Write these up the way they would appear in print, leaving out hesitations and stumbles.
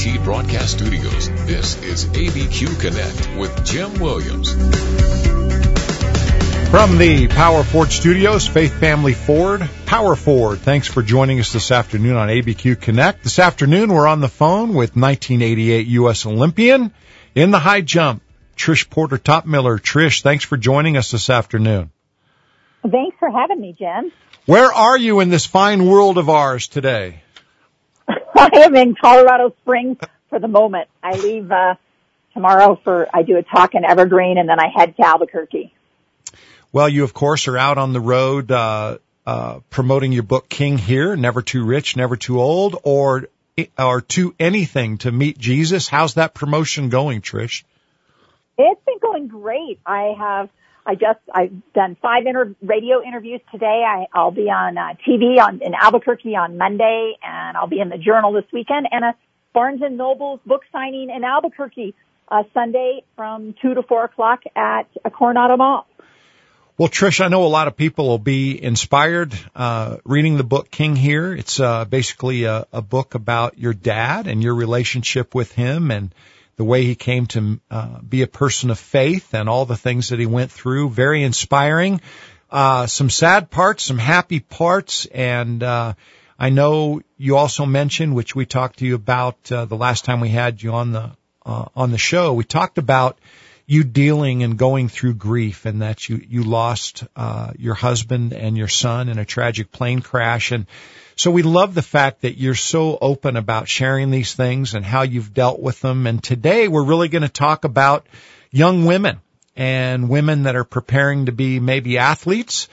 KDTT Broadcast Studios, this is ABQ Connect with Jim Williams. From the Power Ford Studios, Faith Family Ford, Power Ford. Thanks for joining us this afternoon on ABQ Connect. This afternoon, we're on the phone with 1988 U.S. Olympian in the high jump, Trish Porter Topmiller. Trish, thanks for joining us this afternoon. Thanks for having me, Jim. Where are you in this fine world of ours today? I am in Colorado Springs for the moment. I leave tomorrow I do a talk in Evergreen, and then I head to Albuquerque. Well, you, of course, are out on the road promoting your book, King Here, Never Too Rich, Never Too Old, or Too Anything to Meet Jesus. How's that promotion going, Trish? It's been going great. I've done 5 radio interviews today. I'll be on TV in Albuquerque on Monday, and I'll be in the Journal this weekend, and a Barnes & Noble's book signing in Albuquerque Sunday from 2 to 4 o'clock at Coronado Mall. Well, Trish, I know a lot of people will be inspired reading the book King Here. It's basically a book about your dad and your relationship with him and the way he came to be a person of faith and all the things that he went through. Very inspiring. Some sad parts, some happy parts, and I know you also mentioned, which we talked to you about the last time we had you on the show. We talked about you dealing and going through grief, and that you lost your husband and your son in a tragic plane crash. And so we love the fact that you're so open about sharing these things and how you've dealt with them. And today we're really going to talk about young women and women that are preparing to be maybe athletes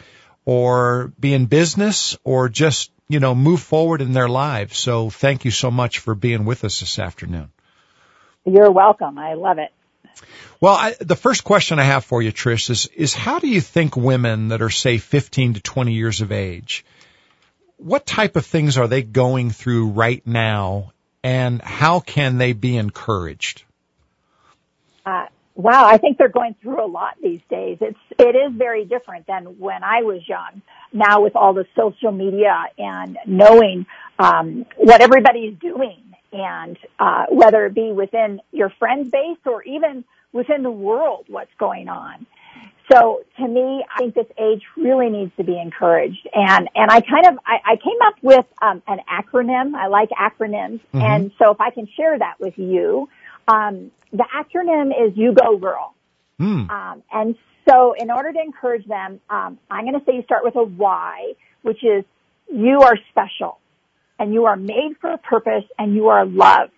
or be in business or just, move forward in their lives. So thank you so much for being with us this afternoon. You're welcome. I love it. Well, the first question I have for you, Trish, is how do you think women that are, say, 15 to 20 years of age, what type of things are they going through right now, and how can they be encouraged? Wow, I think they're going through a lot these days. It is very different than when I was young. Now with all the social media and knowing what everybody's doing, and whether it be within your friend base or even within the world, what's going on. So to me, I think this age really needs to be encouraged. And I came up with an acronym. I like acronyms. Mm-hmm. And so if I can share that with you, the acronym is You Go Girl. And so in order to encourage them, I'm going to say you start with a Y, which is you are special and you are made for a purpose and you are loved.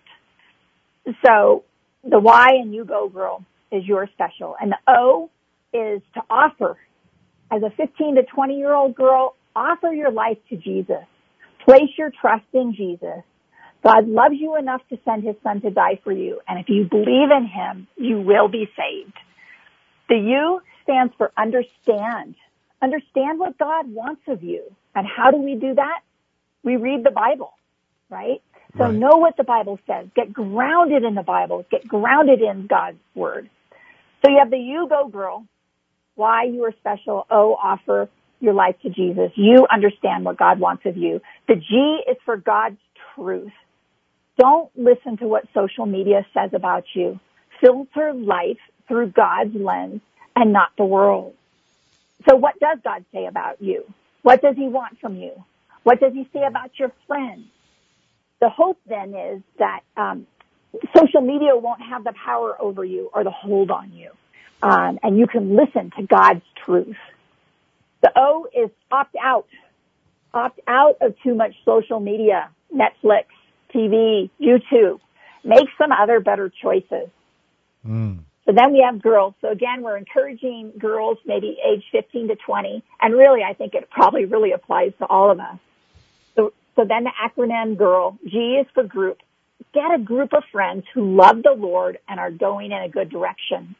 So the Y in You Go Girl is you're special. And the O is to offer. As a 15 to 20-year-old girl, offer your life to Jesus. Place your trust in Jesus. God loves you enough to send his son to die for you. And if you believe in him, you will be saved. The U stands for understand. Understand what God wants of you. And how do we do that? We read the Bible, right? So know what the Bible says. Get grounded in the Bible. Get grounded in God's word. So you have the You Go Girl. Why you are special. O, offer your life to Jesus. You understand what God wants of you. The G is for God's truth. Don't listen to what social media says about you. Filter life through God's lens and not the world. So what does God say about you? What does he want from you? What does he say about your friends? The hope then is that social media won't have the power over you or the hold on you. And you can listen to God's truth. The O is opt out. Opt out of too much social media, Netflix, TV, YouTube. Make some other better choices. So then we have girls. So again, we're encouraging girls maybe age 15 to 20. And really, I think it probably really applies to all of us. So then the acronym GIRL. G is for group. Get a group of friends who love the Lord and are going in a good direction.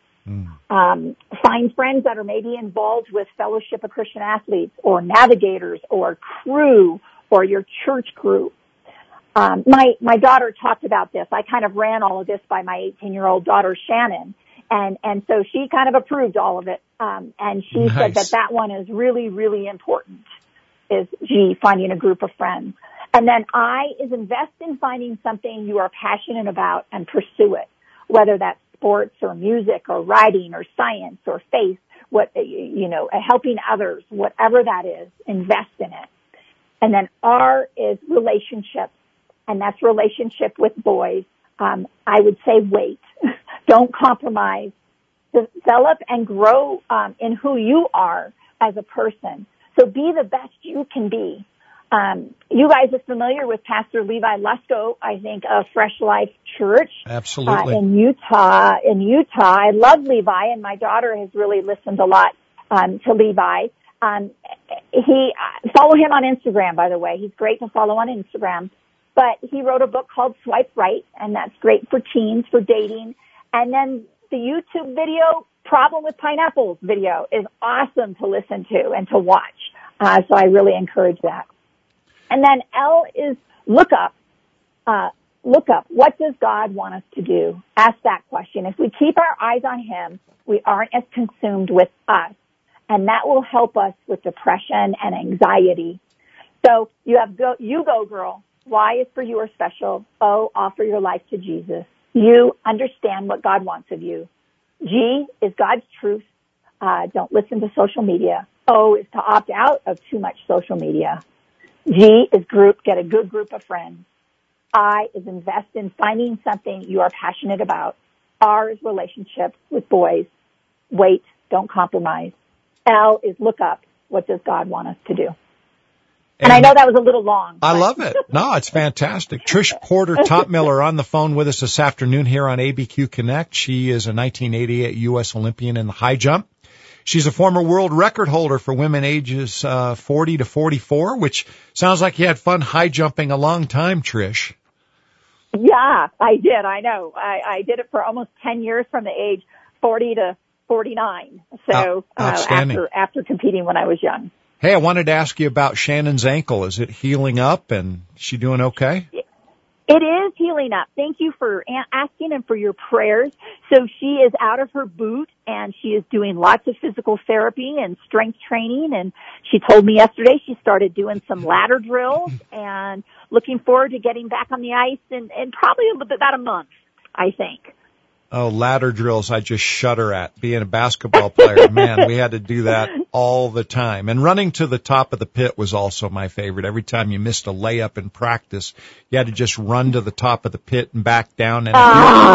Find friends that are maybe involved with Fellowship of Christian Athletes or Navigators or Crew or your church group. My daughter talked about this. I kind of ran all of this by my 18-year-old daughter, Shannon. And so she kind of approved all of it. And she said that one is really, really important, is G, finding a group of friends. And then I is invest in finding something you are passionate about and pursue it, whether that's sports or music or writing or science or faith, helping others, whatever that is, invest in it. And then R is relationships, and that's relationship with boys. I would say wait. Don't compromise. Develop and grow in who you are as a person. So be the best you can be. You guys are familiar with Pastor Levi Lusko, I think, of Fresh Life Church. Absolutely. In Utah. I love Levi, and my daughter has really listened a lot to Levi. Follow him on Instagram, by the way. He's great to follow on Instagram. But he wrote a book called Swipe Right, and that's great for teens, for dating. And then the YouTube video, Problem with Pineapples video, is awesome to listen to and to watch. So I really encourage that. And then L is look up. Look up. What does God want us to do? Ask that question. If we keep our eyes on Him, we aren't as consumed with us. And that will help us with depression and anxiety. So you go, girl. Y is for you are special. O, offer your life to Jesus. U, understand what God wants of you. G is God's truth. Don't listen to social media. O is to opt out of too much social media. G is group. Get a good group of friends. I is invest in finding something you are passionate about. R is relationships with boys. Wait. Don't compromise. L is look up. What does God want us to do? And I know that was a little long. I love it. No, it's fantastic. Trish Porter Topmiller on the phone with us this afternoon here on ABQ Connect. She is a 1988 U.S. Olympian in the high jump. She's a former world record holder for women ages 40 to 44, which sounds like you had fun high jumping a long time, Trish. Yeah, I did. I know. I did it for almost 10 years from the age 40 to 49. So after competing when I was young. Hey, I wanted to ask you about Shannon's ankle. Is it healing up and she doing okay? It is healing up. Thank you for asking and for your prayers. So she is out of her boot and she is doing lots of physical therapy and strength training. And she told me yesterday she started doing some ladder drills and looking forward to getting back on the ice in probably about a month, I think. Oh, ladder drills, I just shudder at. Being a basketball player, man, we had to do that all the time. And running to the top of the pit was also my favorite. Every time you missed a layup in practice, you had to just run to the top of the pit and back down. And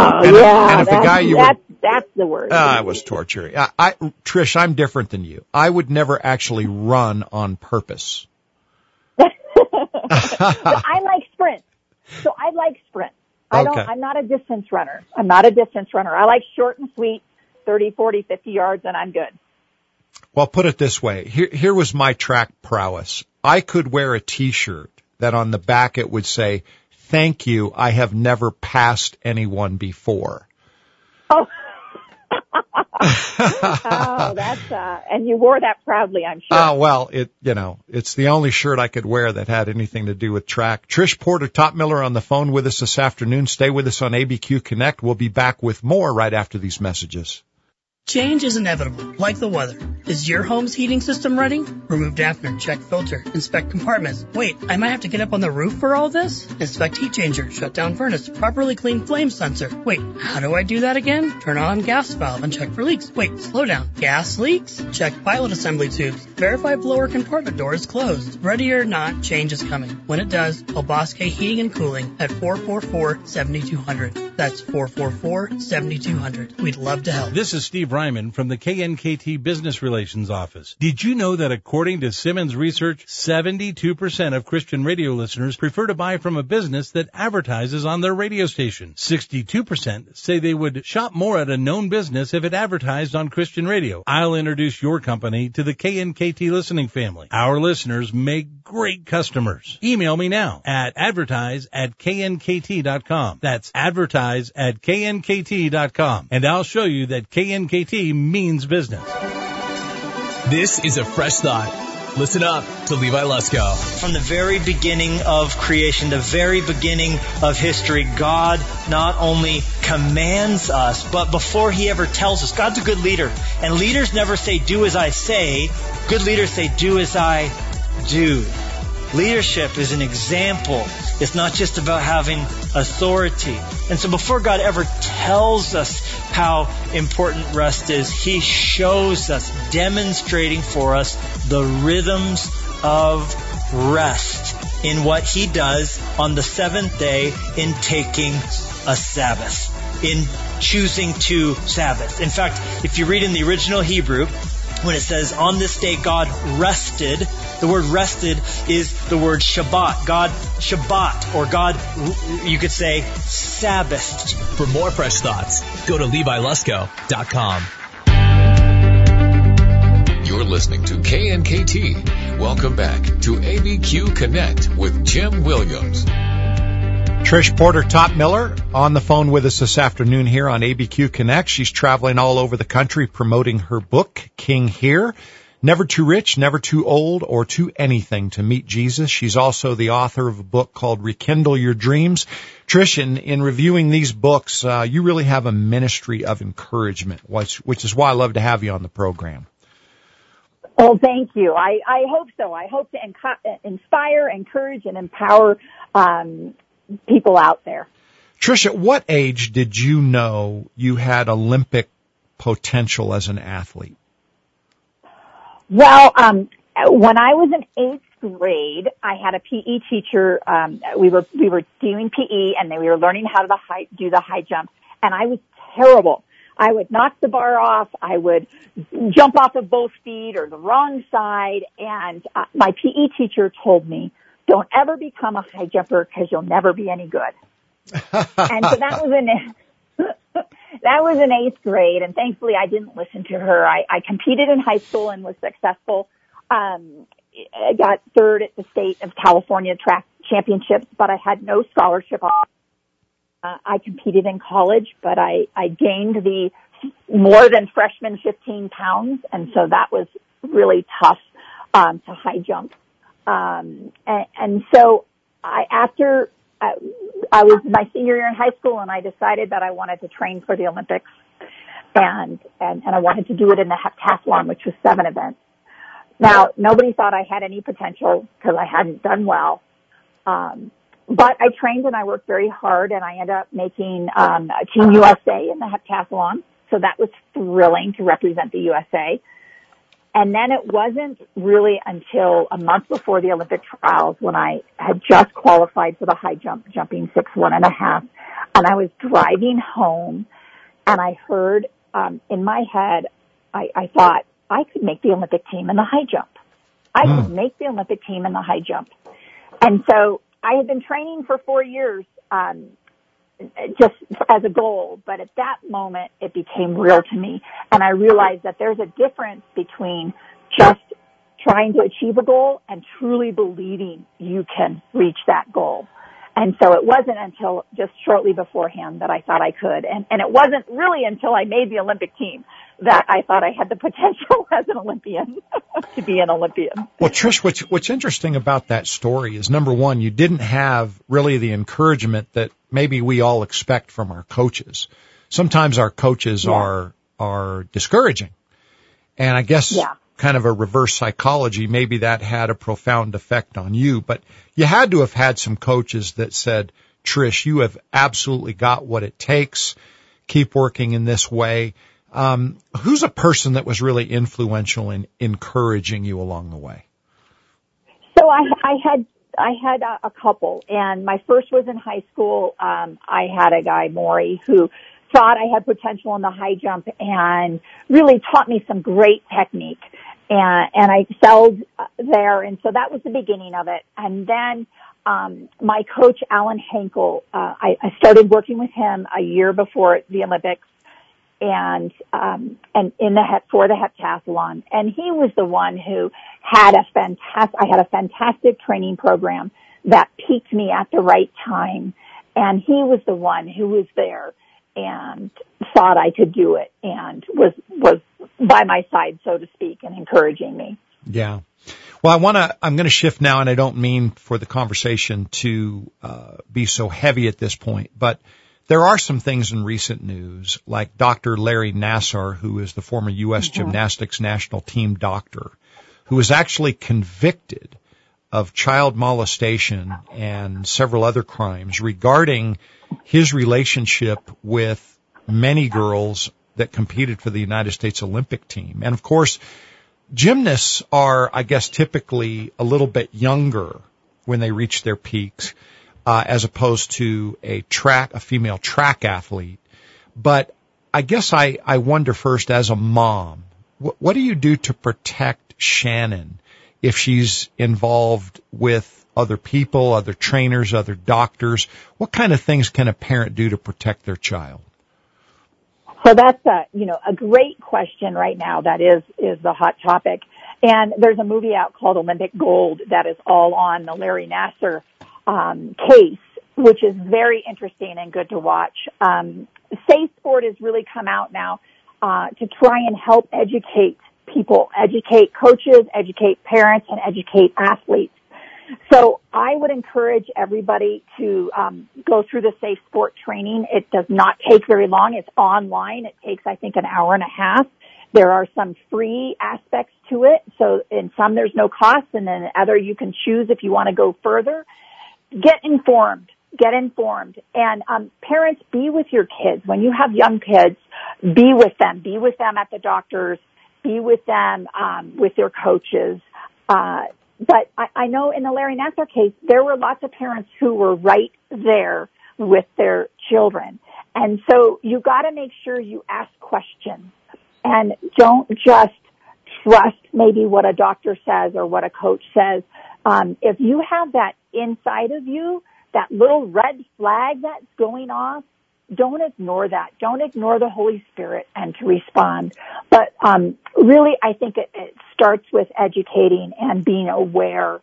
that's the word. It was torture. Trish, I'm different than you. I would never actually run on purpose. But I like sprint. So I like sprint. I'm not a distance runner. I like short and sweet, 30, 40, 50 yards, and I'm good. Well, put it this way. Here was my track prowess. I could wear a T-shirt that on the back it would say, "Thank you, I have never passed anyone before." Oh. And you wore that proudly, I'm sure. Well, it's the only shirt I could wear that had anything to do with track. Trish Porter Topmiller on the phone with us this afternoon. Stay with us on ABQ Connect. We'll be back with more right after these messages. Change is inevitable, like the weather. Is your home's heating system running? Remove dampener, check filter, inspect compartments. Wait, I might have to get up on the roof for all this? Inspect heat changer, shut down furnace, properly clean flame sensor. Wait, how do I do that again? Turn on gas valve and check for leaks. Wait, slow down. Gas leaks? Check pilot assembly tubes. Verify blower compartment door is closed. Ready or not, change is coming. When it does, call Bosque Heating and Cooling at 444-7200. That's 444-7200. We'd love to help. This is Steve Ryman from the KNKT Business Relations Office. Did you know that according to Simmons Research, 72% of Christian radio listeners prefer to buy from a business that advertises on their radio station? 62% say they would shop more at a known business if it advertised on Christian radio. I'll introduce your company to the KNKT listening family. Our listeners make great customers. Email me now at advertise@knkt.com. That's advertise@knkt.com. And I'll show you that KNKT means business. This is a fresh thought. Listen up to Levi Lusko. From the very beginning of creation, the very beginning of history, God not only commands us, but before He ever tells us, God's a good leader. And leaders never say, do as I say. Good leaders say, do as I do. Leadership is an example. It's not just about having authority. And so before God ever tells us how important rest is, He shows us, demonstrating for us the rhythms of rest in what He does on the seventh day in taking a Sabbath, in choosing to Sabbath. In fact, if you read in the original Hebrew, when it says, on this day God rested, the word rested is the word Shabbat. God Shabbat, or God, you could say, Sabbathed. For more fresh thoughts, go to LeviLusko.com. You're listening to KNKT. Welcome back to ABQ Connect with Jim Williams. Trish Porter Top Miller on the phone with us this afternoon here on ABQ Connect. She's traveling all over the country promoting her book, King Here. Never too rich, never too old, or too anything to meet Jesus. She's also the author of a book called Rekindle Your Dreams. Trish, in reviewing these books, you really have a ministry of encouragement, which is why I love to have you on the program. Oh, thank you. I hope so. I hope to inspire, encourage, and empower people out there. Trish, at what age did you know you had Olympic potential as an athlete? Well, when I was in 8th grade, I had a PE teacher. We were doing PE, and then we were learning how to do the high jump, and I was terrible. I would knock the bar off. I would jump off of both feet or the wrong side, and my PE teacher told me, don't ever become a high jumper because you'll never be any good. And so that was in 8th grade, and thankfully I didn't listen to her. I competed in high school and was successful. I got 3rd at the state of California track championships, but I had no scholarship. I competed in college, but I gained the more than freshman 15 pounds, and so that was really tough to high jump. And so after I was my senior year in high school, and I decided that I wanted to train for the Olympics, and I wanted to do it in the heptathlon, which was 7 events. Now, nobody thought I had any potential because I hadn't done well. But I trained and I worked very hard, and I ended up making Team USA in the heptathlon. So that was thrilling to represent the USA. And then it wasn't really until a month before the Olympic trials when I had just qualified for the high jump, jumping 6'1.5", and I was driving home, and I heard in my head, I thought I could make the Olympic team in the high jump. I could make the Olympic team in the high jump. And so I had been training for 4 years just as a goal, but at that moment it became real to me, and I realized that there's a difference between just trying to achieve a goal and truly believing you can reach that goal. And so it wasn't until just shortly beforehand that I thought I could, and it wasn't really until I made the Olympic team that I thought I had the potential as an Olympian to be an Olympian. Well, Trish, what's interesting about that story is, number one, you didn't have really the encouragement that maybe we all expect from our coaches. Sometimes our coaches are discouraging. And I guess kind of a reverse psychology, maybe that had a profound effect on you. But you had to have had some coaches that said, Trish, you have absolutely got what it takes. Keep working in this way. Who's a person that was really influential in encouraging you along the way? So I had a couple, and my first was in high school. I had a guy, Maury, who thought I had potential in the high jump and really taught me some great technique, and I excelled there, and so that was the beginning of it. And then my coach, Alan Henkel, I started working with him a year before the Olympics, and for the heptathlon. And he was the one who had I had a fantastic training program that peaked me at the right time. And he was the one who was there and thought I could do it and was by my side, so to speak, and encouraging me. Yeah. Well, I'm going to shift now, and I don't mean for the conversation to be so heavy at this point, but there are some things in recent news, like Dr. Larry Nassar, who is the former U.S. gymnastics national team doctor, who was actually convicted of child molestation and several other crimes regarding his relationship with many girls that competed for the United States Olympic team. And of course, gymnasts are, I guess, typically a little bit younger when they reach their peaks, as opposed to a female track athlete. But I guess I wonder first, as a mom, what do you do to protect Shannon if she's involved with other people, other trainers, other doctors? What kind of things can a parent do to protect their child? So that's a great question right now. That is the hot topic. And there's a movie out called Olympic Gold that is all on the Larry Nassar case, which is very interesting and good to watch. Safe Sport has really come out now to try and help educate people, educate coaches, educate parents, and educate athletes. So I would encourage everybody to go through the Safe Sport training. It does not take very long. It's online. It takes, I think, an hour and a half. There are some free aspects to it. So in some there's no cost, and then in other you can choose if you want to go further. Get informed. And parents, be with your kids. When you have young kids, be with them. Be with them at the doctors. Be with them with their coaches. But I know in the Larry Nassar case, there were lots of parents who were right there with their children. And so you got to make sure you ask questions and don't just trust maybe what a doctor says or what a coach says. If you have that inside of you, that little red flag that's going off, don't ignore that. Don't ignore the Holy Spirit and to respond. But really, I think it starts with educating and being aware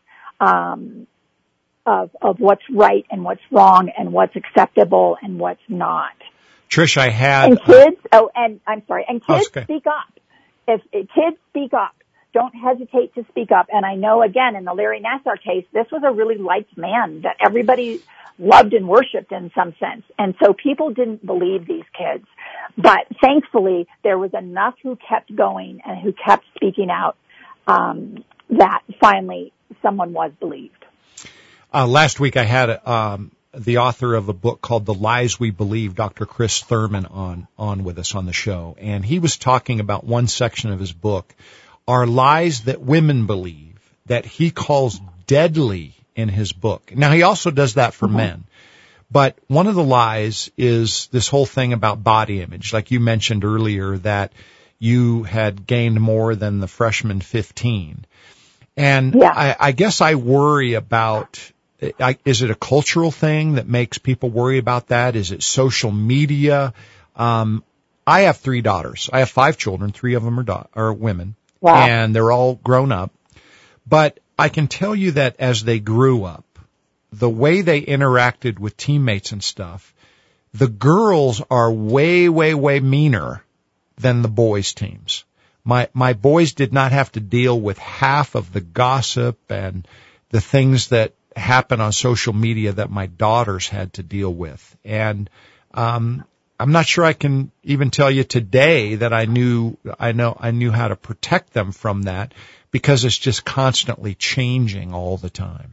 of what's right and what's wrong and what's acceptable and what's not. Trish, I had... And kids, and kids speak up. If kids speak up, don't hesitate to speak up. And I know, again, in the Larry Nassar case, this was a really liked man that everybody loved and worshiped in some sense. And so people didn't believe these kids. But thankfully, there was enough who kept going and who kept speaking out that finally someone was believed. Last week I had the author of a book called The Lies We Believe, Dr. Chris Thurman, on with us on the show. And he was talking about one section of his book, are lies that women believe, that he calls deadly in his book. Now, he also does that for men. But one of the lies is this whole thing about body image. Like you mentioned earlier, that you had gained more than the freshman 15. And I guess I worry about, is it a cultural thing that makes people worry about that? Is it social media? I have 3 daughters. I have 5 children. 3 of them are women. Wow. And they're all grown up. But I can tell you that as they grew up, the way they interacted with teammates and stuff, the girls are way, way, way meaner than the boys' teams. My boys did not have to deal with half of the gossip and the things that happen on social media that my daughters had to deal with. And I'm not sure I can even tell you today that I knew how to protect them from that, because it's just constantly changing all the time.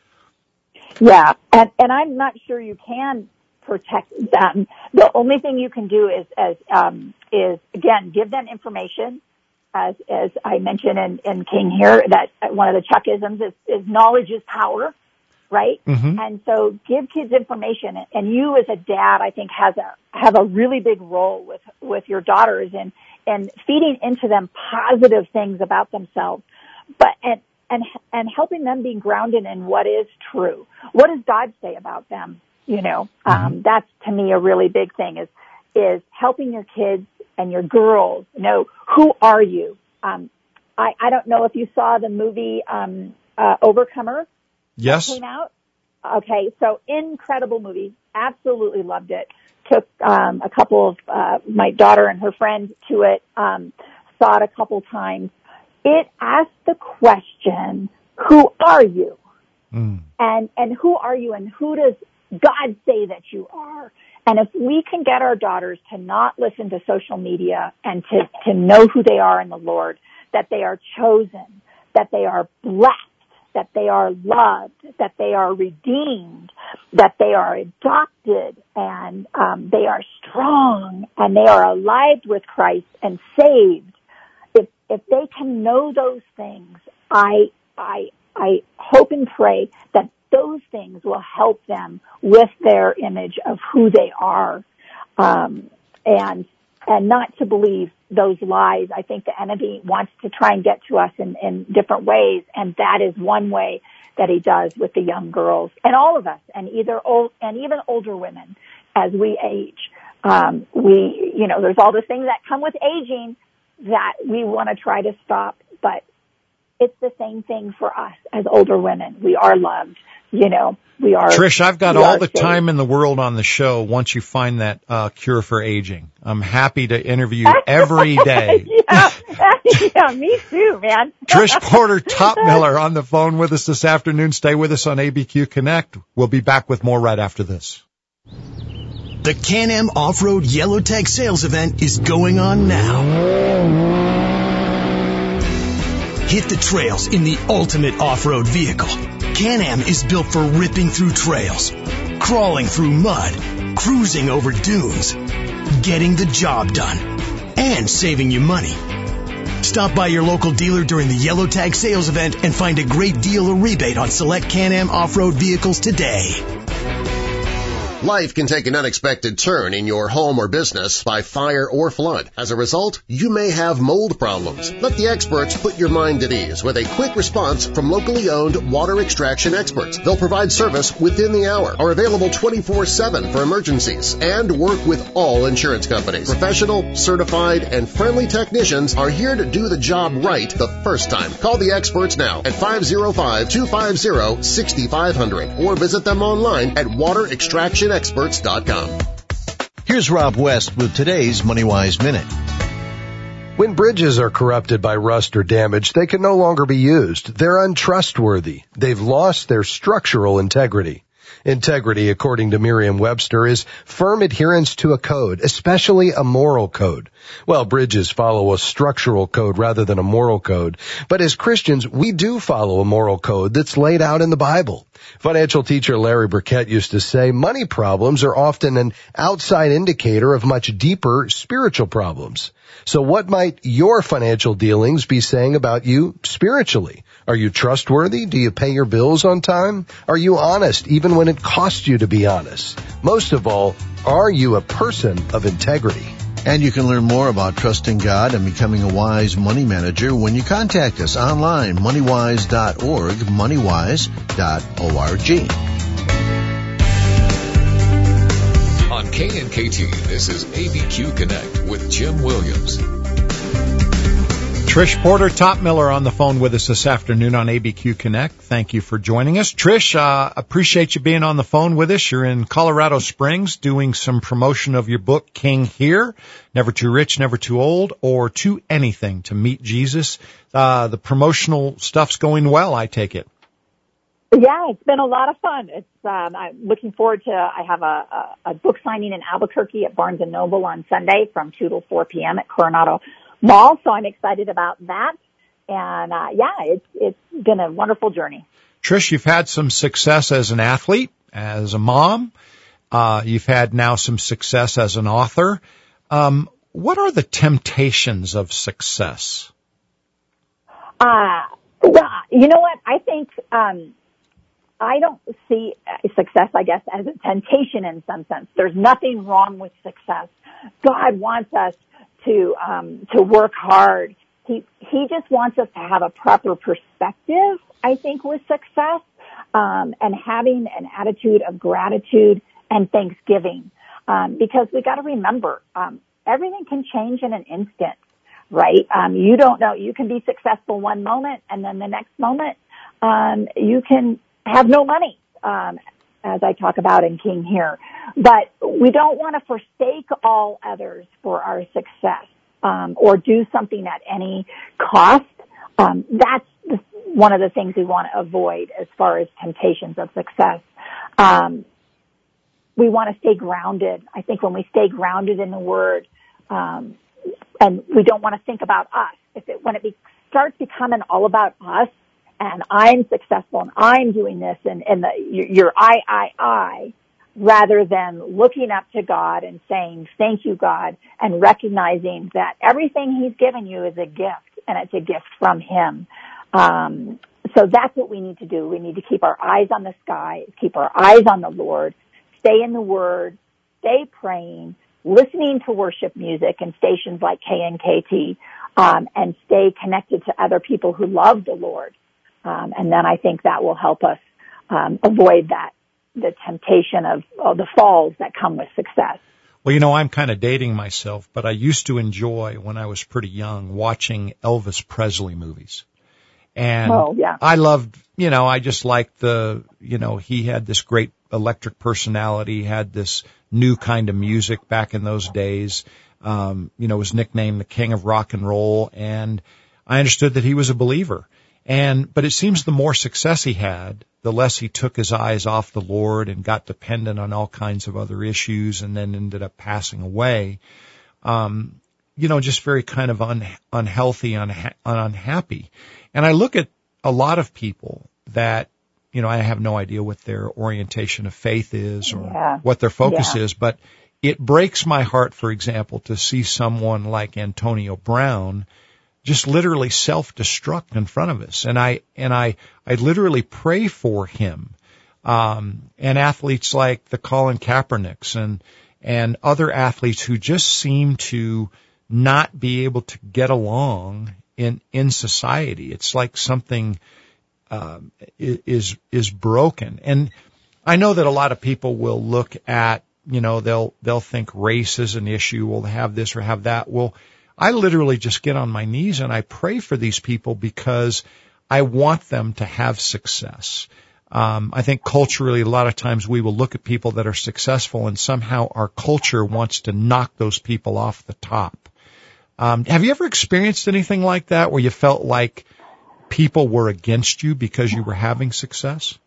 Yeah, and I'm not sure you can protect them. The only thing you can do is again, give them information. As I mentioned in King here, that one of the Chuckisms is knowledge is power, right? Mm-hmm. And so give kids information, and you as a dad, I think, have a really big role with your daughters and feeding into them positive things about themselves, but and helping them be grounded in what is true. What does God say about them? That's to me a really big thing is helping your kids and your girls know, who are you? I don't know if you saw the movie Overcomer. Yes. That came out. Okay, so incredible movie. Absolutely loved it. Took a couple of my daughter and her friend to it. Saw it a couple times. It asked the question, who are you? Mm. And who are you, and who does God say that you are? And if we can get our daughters to not listen to social media and to know who they are in the Lord, that they are chosen, that they are blessed, that they are loved, that they are redeemed, that they are adopted, and they are strong, and they are alive with Christ and saved. If they can know those things, I hope and pray that those things will help them with their image of who they are, and not to believe those lies. I think the enemy wants to try and get to us in different ways, and that is one way that he does with the young girls and all of us, and even older women as we age. There's all the things that come with aging that we want to try to stop, but it's the same thing for us as older women. We are loved, we are. Trish, I've got all the time in the world on the show once you find that cure for aging. I'm happy to interview you every day. Yeah, me too, man. Trish Porter Topmiller on the phone with us this afternoon. Stay with us on ABQ Connect. We'll be back with more right after this. The Can-Am Off-Road Yellow Tag Sales Event is going on now. Hit the trails in the ultimate off-road vehicle. Can-Am is built for ripping through trails, crawling through mud, cruising over dunes, getting the job done, and saving you money. Stop by your local dealer during the Yellow Tag Sales Event and find a great deal or rebate on select Can-Am off-road vehicles today. Life can take an unexpected turn in your home or business by fire or flood. As a result, you may have mold problems. Let the experts put your mind at ease with a quick response from locally owned water extraction experts. They'll provide service within the hour, are available 24/7 for emergencies, and work with all insurance companies. Professional, certified, and friendly technicians are here to do the job right the first time. Call the experts now at 505-250-6500 or visit them online at waterextractionexperts.com. Here's Rob West with today's MoneyWise Minute. When bridges are corrupted by rust or damage, they can no longer be used. They're untrustworthy. They've lost their structural integrity. Integrity, according to Merriam-Webster, is firm adherence to a code, especially a moral code. Well, bridges follow a structural code rather than a moral code. But as Christians, we do follow a moral code that's laid out in the Bible. Financial teacher Larry Burkett used to say, money problems are often an outside indicator of much deeper spiritual problems. So what might your financial dealings be saying about you spiritually? Are you trustworthy? Do you pay your bills on time? Are you honest even when it costs you to be honest? Most of all, are you a person of integrity? And you can learn more about trusting God and becoming a wise money manager when you contact us online, moneywise.org, moneywise.org. On KNKT, this is ABQ Connect with Jim Williams. Trish Porter Topmiller on the phone with us this afternoon on ABQ Connect. Thank you for joining us. Trish, appreciate you being on the phone with us. You're in Colorado Springs doing some promotion of your book, King Here, Never Too Rich, Never Too Old, or Too Anything to Meet Jesus. The promotional stuff's going well, I take it. Yeah, it's been a lot of fun. I'm looking forward to, I have a book signing in Albuquerque at Barnes & Noble on Sunday from 2 to 4 p.m. at Coronado Mall, so I'm excited about that. And, it's been a wonderful journey. Trish, you've had some success as an athlete, as a mom. You've had now some success as an author. What are the temptations of success? You know what? I think, I don't see success, I guess, as a temptation in some sense. There's nothing wrong with success. God wants us to work hard. He just wants us to have a proper perspective, I think, with success, and having an attitude of gratitude and thanksgiving. Because we gotta remember, everything can change in an instant, right? You don't know. You can be successful one moment and then the next moment, you can have no money, as I talk about in King Here. But we don't want to forsake all others for our success, or do something at any cost. That's one of the things we want to avoid as far as temptations of success. We want to stay grounded. I think when we stay grounded in the Word, and we don't want to think about us, when it starts becoming all about us, and I'm successful and I'm doing this and you're I, rather than looking up to God and saying, thank you, God, and recognizing that everything He's given you is a gift, and it's a gift from Him. So that's what we need to do. We need to keep our eyes on the sky, keep our eyes on the Lord, stay in the Word, stay praying, listening to worship music and stations like KNKT, and stay connected to other people who love the Lord. And then I think that will help us avoid the temptation of the falls that come with success. Well, I'm kind of dating myself, but I used to enjoy, when I was pretty young, watching Elvis Presley movies. And I loved, I just liked he had this great electric personality, had this new kind of music back in those days. Was nicknamed the King of Rock and Roll, and I understood that he was a believer. But it seems the more success he had, the less he took his eyes off the Lord and got dependent on all kinds of other issues, and then ended up passing away. Just very kind of unhealthy, unhappy. And I look at a lot of people that, I have no idea what their orientation of faith is or what their focus is, but it breaks my heart, for example, to see someone like Antonio Brown just literally self-destruct in front of us. And I literally pray for him. And athletes like the Colin Kaepernicks and other athletes who just seem to not be able to get along in society. It's like something is broken. And I know that a lot of people will look at, they'll think race is an issue, we'll have this or have that. Well, I literally just get on my knees and I pray for these people because I want them to have success. I think culturally, a lot of times we will look at people that are successful and somehow our culture wants to knock those people off the top. Have you ever experienced anything like that where you felt like people were against you because you were having success?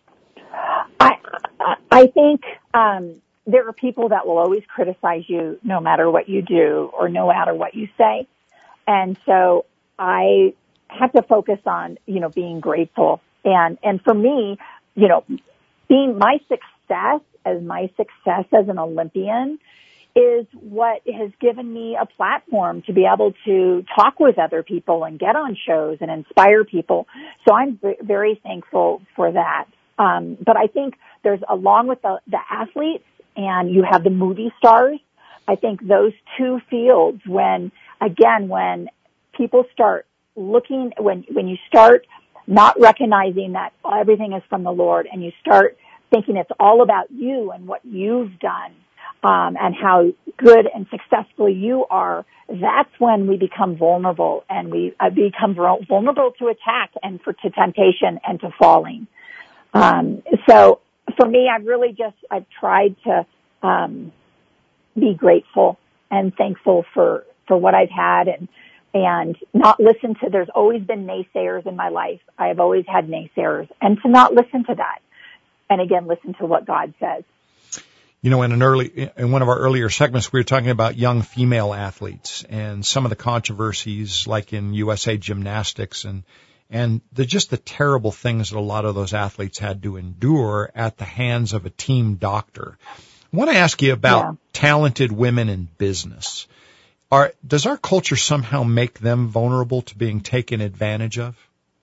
I think there are people that will always criticize you no matter what you do or no matter what you say. And so I have to focus on, being grateful. And for me, being my success as an Olympian is what has given me a platform to be able to talk with other people and get on shows and inspire people. So I'm very thankful for that. But I think there's, along with the athletes, and you have the movie stars, I think those two fields, when people start looking, when you start not recognizing that everything is from the Lord and you start thinking it's all about you and what you've done, and how good and successful you are, that's when we become vulnerable, and we become vulnerable to attack and to temptation and to falling. So for me, I've tried to be grateful and thankful for what I've had and not listen to, there's always been naysayers in my life. I have always had naysayers, and to not listen to that. And again, listen to what God says. In one of our earlier segments, we were talking about young female athletes and some of the controversies like in USA Gymnastics and the terrible things that a lot of those athletes had to endure at the hands of a team doctor. I want to ask you about talented women in business. Does our culture somehow make them vulnerable to being taken advantage of?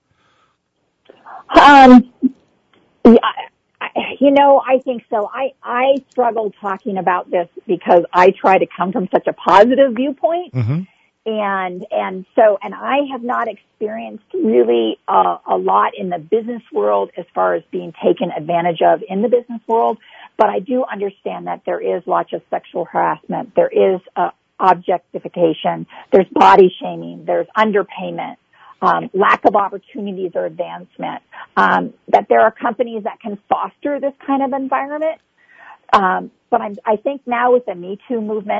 I think so. I struggle talking about this because I try to come from such a positive viewpoint. Mm-hmm. And I have not experienced really a lot in the business world as far as being taken advantage of in the business world, but I do understand that there is lots of sexual harassment. There is objectification. There's body shaming. There's underpayment. Lack of opportunities or advancement, that there are companies that can foster this kind of environment. But I think now with the Me Too movement,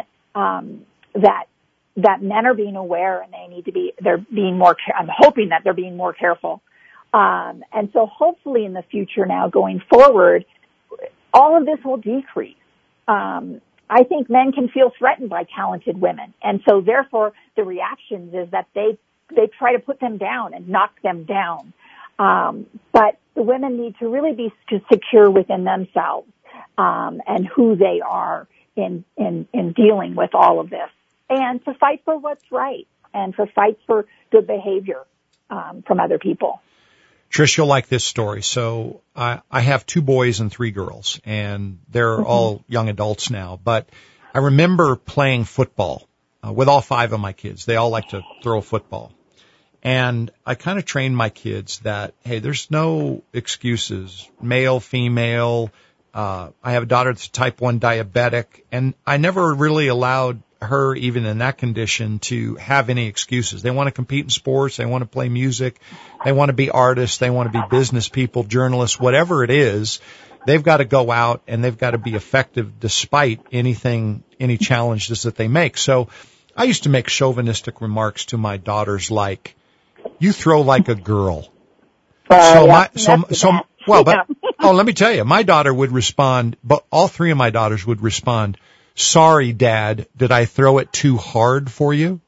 that men are being aware and they're being more, I'm hoping that they're being more careful. And so hopefully in the future now going forward, all of this will decrease. I think men can feel threatened by talented women. And so therefore the reactions is that they try to put them down and knock them down. But the women need to really be secure within themselves, and who they are in dealing with all of this, and to fight for what's right and to fight for good behavior, from other people. Trish, you'll like this story. So I have 2 boys and 3 girls, and they're all young adults now. But I remember playing football with all 5 of my kids. They all like to throw a football. And I kind of trained my kids that, hey, there's no excuses, male, female. I have a daughter that's type 1 diabetic, and I never really allowed her, even in that condition, to have any excuses. They want to compete in sports. They want to play music. They want to be artists. They want to be business people, journalists, whatever it is. They've got to go out and they've got to be effective despite any challenges that they make. So I used to make chauvinistic remarks to my daughters like, you throw like a girl. Let me tell you, my daughter would respond, but all 3 of my daughters would respond, sorry, Dad, did I throw it too hard for you?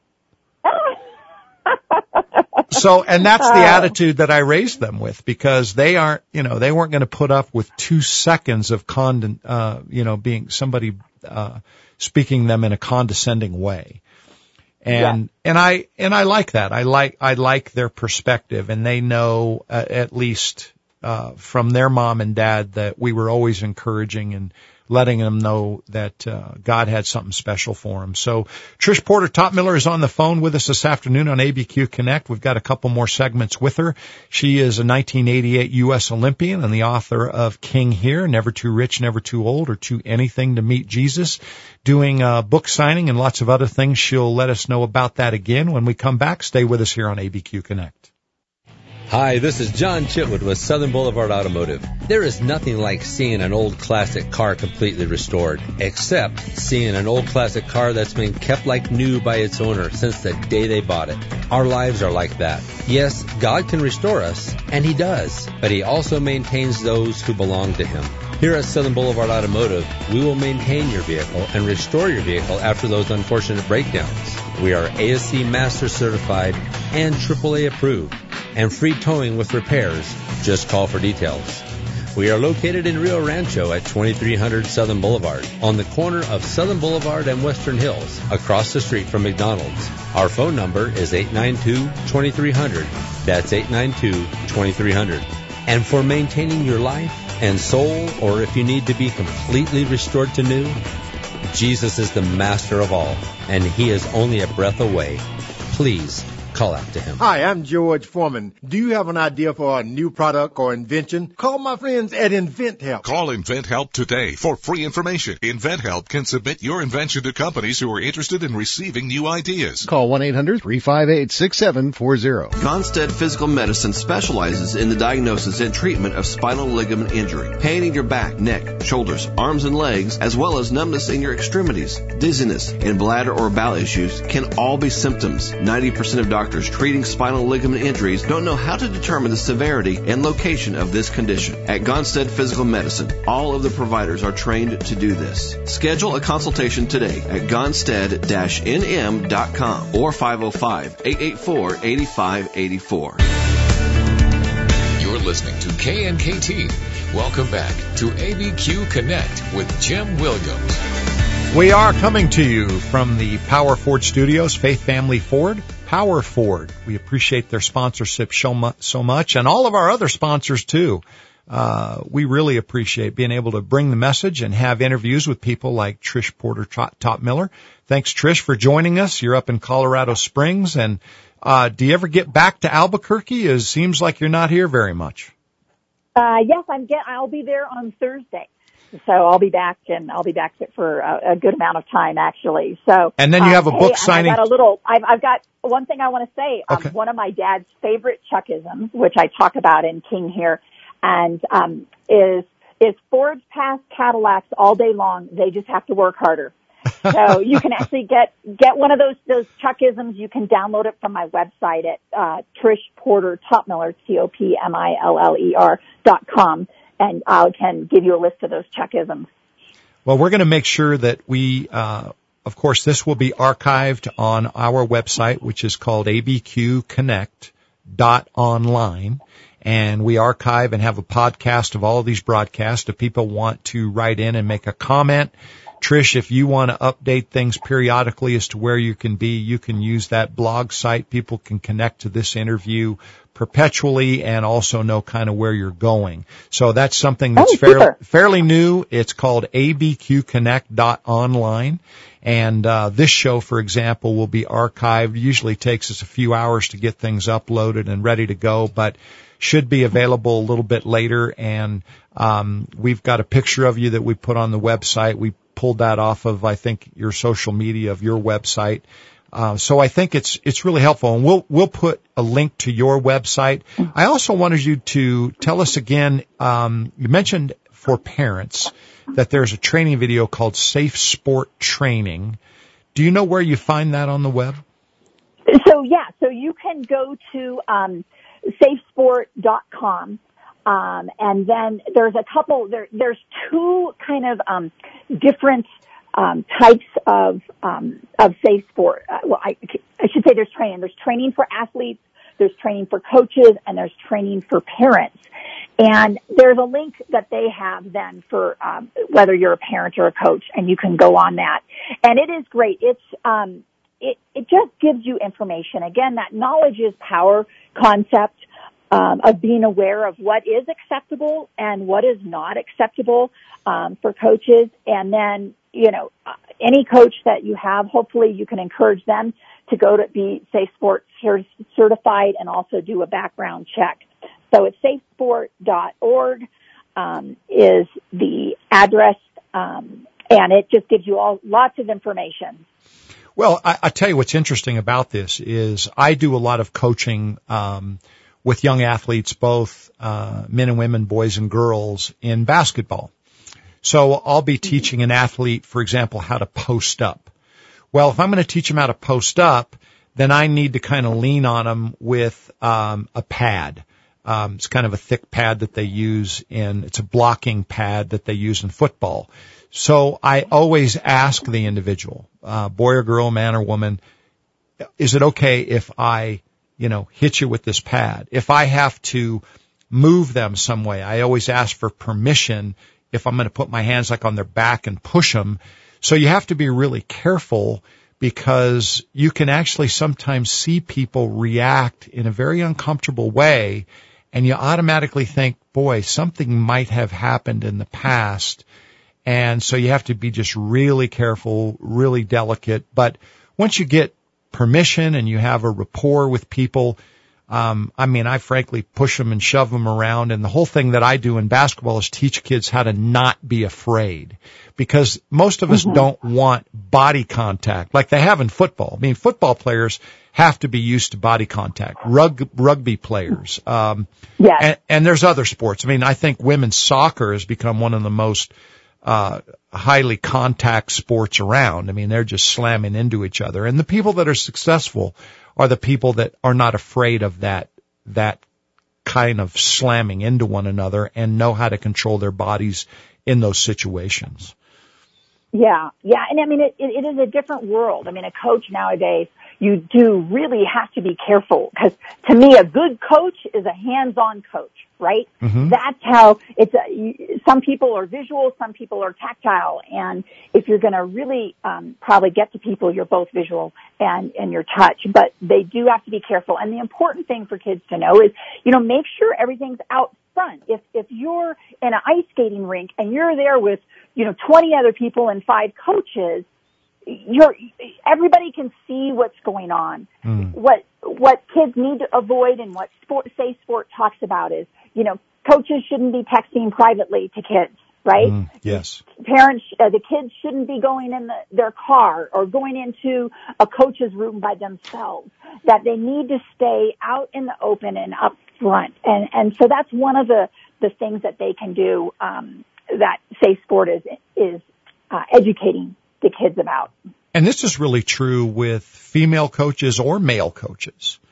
And that's the attitude that I raised them with, because they aren't, they weren't going to put up with 2 seconds of being somebody, speaking them in a condescending way. And I like that. I like their perspective, and they know, at least, from their mom and dad, that we were always encouraging and letting them know that God had something special for them. So Trish Porter Topmiller is on the phone with us this afternoon on ABQ Connect. We've got a couple more segments with her. She is a 1988 U.S. Olympian and the author of King Here, Never Too Rich, Never Too Old, or Too Anything to Meet Jesus, doing book signing and lots of other things. She'll let us know about that again when we come back. Stay with us here on ABQ Connect. Hi, this is John Chitwood with Southern Boulevard Automotive. There is nothing like seeing an old classic car completely restored, except seeing an old classic car that's been kept like new by its owner since the day they bought it. Our lives are like that. Yes, God can restore us, and He does, but He also maintains those who belong to Him. Here at Southern Boulevard Automotive, we will maintain your vehicle and restore your vehicle after those unfortunate breakdowns. We are ASC Master Certified and AAA approved, and free towing with repairs. Just call for details. We are located in Rio Rancho at 2300 Southern Boulevard, on the corner of Southern Boulevard and Western Hills, across the street from McDonald's. Our phone number is 892-2300. That's 892-2300. And for maintaining your life and soul, or if you need to be completely restored to new, Jesus is the master of all, and He is only a breath away. Please call out to Him. Hi, I'm George Foreman. Do you have an idea for a new product or invention? Call my friends at InventHelp. Call InventHelp today for free information. InventHelp can submit your invention to companies who are interested in receiving new ideas. Call 1-800-358-6740. Gonstead Physical Medicine specializes in the diagnosis and treatment of spinal ligament injury, pain in your back, neck, shoulders, arms, and legs, as well as numbness in your extremities, dizziness, and bladder or bowel issues can all be symptoms. 90% of doctors treating spinal ligament injuries don't know how to determine the severity and location of this condition. At Gonstead Physical Medicine, all of the providers are trained to do this. Schedule a consultation today at gonstead-nm.com or 505-884-8584. You're listening to KNKT. Welcome back to ABQ Connect with Jim Williams. We are coming to you from the Power Ford Studios, Faith Family Ford, Power Ford. We appreciate their sponsorship so much, and all of our other sponsors too. We really appreciate being able to bring the message and have interviews with people like Trish Porter Topmiller. Thanks, Trish, for joining us. You're up in Colorado Springs, and do you ever get back to Albuquerque? It seems like you're not here very much. Yes, I'll be there on Thursday. So I'll be back, and I'll be back for a good amount of time, actually. So, and then you have a book signing. I've got one thing I want to say. Okay. One of my dad's favorite Chuckisms, which I talk about in King Here, and is Fords pass Cadillacs all day long. They just have to work harder. So you can actually get one of those Chuckisms. You can download it from my website at Trish Porter Topmiller, TOPMILLER.com. And I can give you a list of those Chuckisms. Well, we're going to make sure that we, of course, this will be archived on our website, which is called abqconnect.online. And we archive and have a podcast of all of these broadcasts. If people want to write in and make a comment, Trish, if you want to update things periodically as to where you can be, you can use that blog site. People can connect to this interview perpetually and also know kind of where you're going. So that's something that's fairly new. It's called abqconnect.online. And this show, for example, will be archived. Usually takes us a few hours to get things uploaded and ready to go, but should be available a little bit later. And we've got a picture of you that we put on the website. We pulled that off of, I think, your social media of your website. So I think it's really helpful, and we'll put a link to your website. I also wanted you to tell us again, you mentioned for parents that there's a training video called Safe Sport Training. Do you know where you find that on the web? So you can go to safesport.com, and then there's a couple, there's two kind of different types of safe sport. I should say there's training. There's training for athletes, there's training for coaches, and there's training for parents. And there's a link that they have then for whether you're a parent or a coach, and you can go on that. And it is great. It's it just gives you information. Again, that knowledge is power concept of being aware of what is acceptable and what is not acceptable for coaches. And then, any coach that you have, hopefully you can encourage them to go to be Safe Sport certified and also do a background check. So it's safesport.org is the address, and it just gives you lots of information. Well, I tell you what's interesting about this is I do a lot of coaching with young athletes, both men and women, boys and girls, in basketball. So I'll be teaching an athlete, for example, how to post up. Well, if I'm going to teach them how to post up, then I need to kind of lean on them with a pad. It's kind of a thick pad that they use it's a blocking pad that they use in football. So I always ask the individual, boy or girl, man or woman, is it okay if I, hit you with this pad? If I have to move them some way, I always ask for permission if I'm going to put my hands like on their back and push them. So you have to be really careful because you can actually sometimes see people react in a very uncomfortable way, and you automatically think, boy, something might have happened in the past. And so you have to be just really careful, really delicate. But once you get permission and you have a rapport with people, I frankly push them and shove them around. And the whole thing that I do in basketball is teach kids how to not be afraid, because most of us don't want body contact like they have in football. I mean, football players have to be used to body contact. Rugby players. And there's other sports. I mean, I think women's soccer has become one of the most highly contact sports around. I mean, they're just slamming into each other. And the people that are successful are the people that are not afraid of that kind of slamming into one another and know how to control their bodies in those situations. Yeah. And I mean, it is a different world. I mean, a coach nowadays, you do really have to be careful, because to me, a good coach is a hands-on coach, right? Mm-hmm. That's how some people are visual, some people are tactile. And if you're going to really, probably get to people, you're both visual and your touch, but they do have to be careful. And the important thing for kids to know is, make sure everything's out front. If you're in an ice skating rink and you're there with, 20 other people and 5 coaches, everybody can see what's going on. What kids need to avoid, and what Safe Sport talks about is, coaches shouldn't be texting privately to kids, right? Yes. Parents, the kids shouldn't be going in their car or going into a coach's room by themselves. That they need to stay out in the open and up front. And so that's one of the things that they can do, that Safe Sport is educating the kids about. And this is really true with female coaches or male coaches.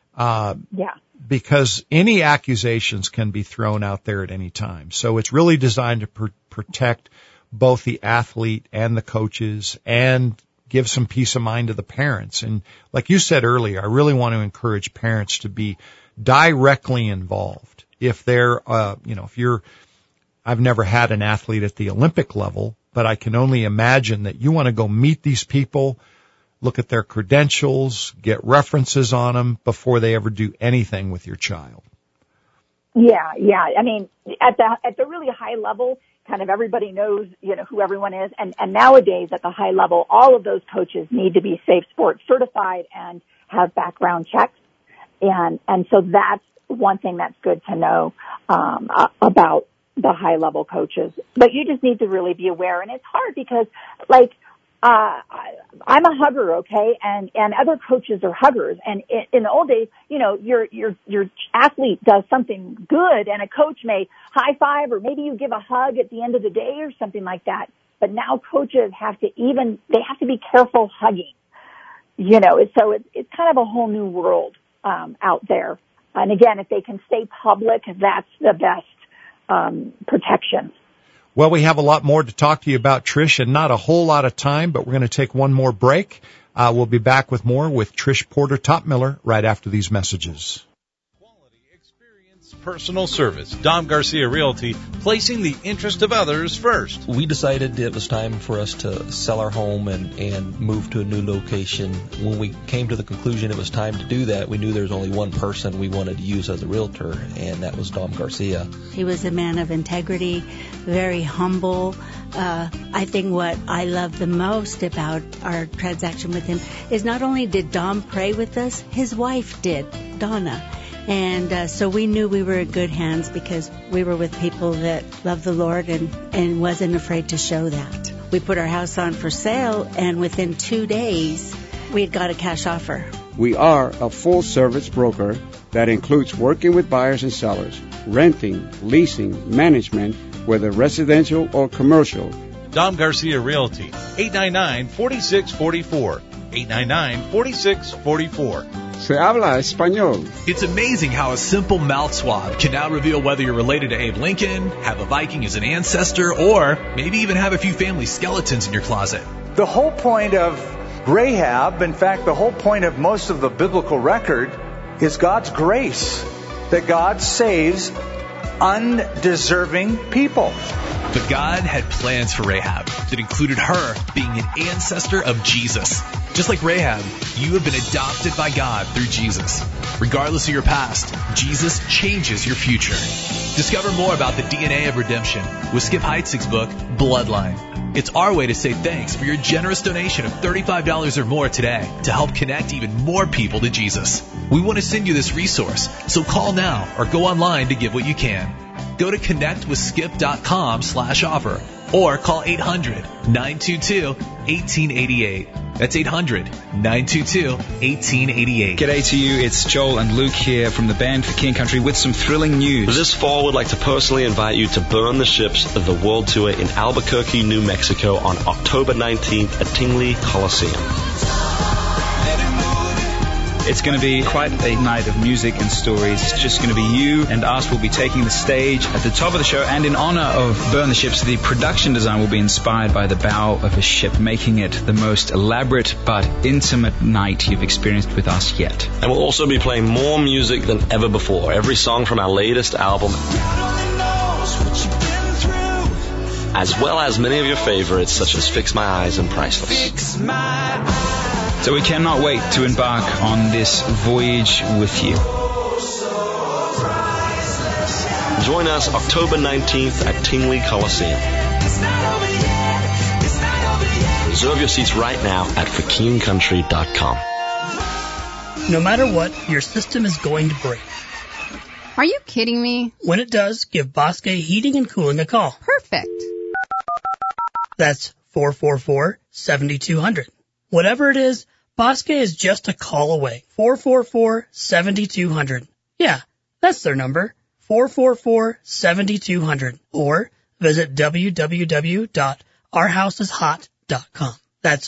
Because any accusations can be thrown out there at any time. So it's really designed to protect both the athlete and the coaches and give some peace of mind to the parents. And like you said earlier, I really want to encourage parents to be directly involved. if they're, I've never had an athlete at the Olympic level, but I can only imagine that you want to go meet these people, look at their credentials, get references on them before they ever do anything with your child. Yeah. I mean, at the really high level, kind of everybody knows, who everyone is. And nowadays at the high level, all of those coaches need to be Safe Sports certified and have background checks. And so that's one thing that's good to know, about the high level coaches. But you just need to really be aware. And it's hard because I'm a hugger, okay, and other coaches are huggers. And in the old days, your athlete does something good, and a coach may high five, or maybe you give a hug at the end of the day or something like that. But now coaches have to be careful hugging, So it's kind of a whole new world out there. And again, if they can stay public, that's the best protection. Well, we have a lot more to talk to you about, Trish, and not a whole lot of time, but we're going to take one more break. We'll be back with more with Trish Porter Topmiller right after these messages. Personal service. Dom Garcia Realty, placing the interest of others first. We decided it was time for us to sell our home and move to a new location. When we came to the conclusion it was time to do that, we knew there was only one person we wanted to use as a realtor, and that was Dom Garcia. He was a man of integrity, very humble. I think what I love the most about our transaction with him is not only did Dom pray with us, his wife did, Donna. And so we knew we were in good hands because we were with people that loved the Lord and wasn't afraid to show that. We put our house on for sale, and within 2 days, we had got a cash offer. We are a full-service broker that includes working with buyers and sellers, renting, leasing, management, whether residential or commercial. Dom Garcia Realty, 899-4644. 899-4644. Se habla español. It's amazing how a simple mouth swab can now reveal whether you're related to Abe Lincoln, have a Viking as an ancestor, or maybe even have a few family skeletons in your closet. The whole point of Rahab, in fact, the whole point of most of the biblical record, is God's grace, that God saves undeserving people. But God had plans for Rahab that included her being an ancestor of Jesus. Just like Rahab, you have been adopted by God through Jesus. Regardless of your past, Jesus changes your future. Discover more about the DNA of redemption with Skip Heitzig's book, Bloodline. It's our way to say thanks for your generous donation of $35 or more today to help connect even more people to Jesus. We want to send you this resource, so call now or go online to give what you can. Go to connectwithskip.com/offer or call 800-922-1888. That's 800-922-1888. G'day to you, it's Joel and Luke here from the band for King Country with some thrilling news. This fall, we'd like to personally invite you to Burn the Ships of the World Tour in Albuquerque, New Mexico on October 19th at Tingley Coliseum. It's going to be quite a night of music and stories. It's just going to be you and us. We'll be taking the stage at the top of the show. And in honor of Burn the Ships, the production design will be inspired by the bow of a ship, making it the most elaborate but intimate night you've experienced with us yet. And we'll also be playing more music than ever before. Every song from our latest album, as well as many of your favorites such as Fix My Eyes and Priceless. So we cannot wait to embark on this voyage with you. Join us October 19th at Tingley Coliseum. Reserve your seats right now at forkeencountry.com. No matter what, your system is going to break. Are you kidding me? When it does, give Bosque Heating and Cooling a call. Perfect. That's 444-7200. Whatever it is, Bosque is just a call away. 444-7200. Yeah, that's their number. 444-7200. Or visit www.ourhouseshot.com. That's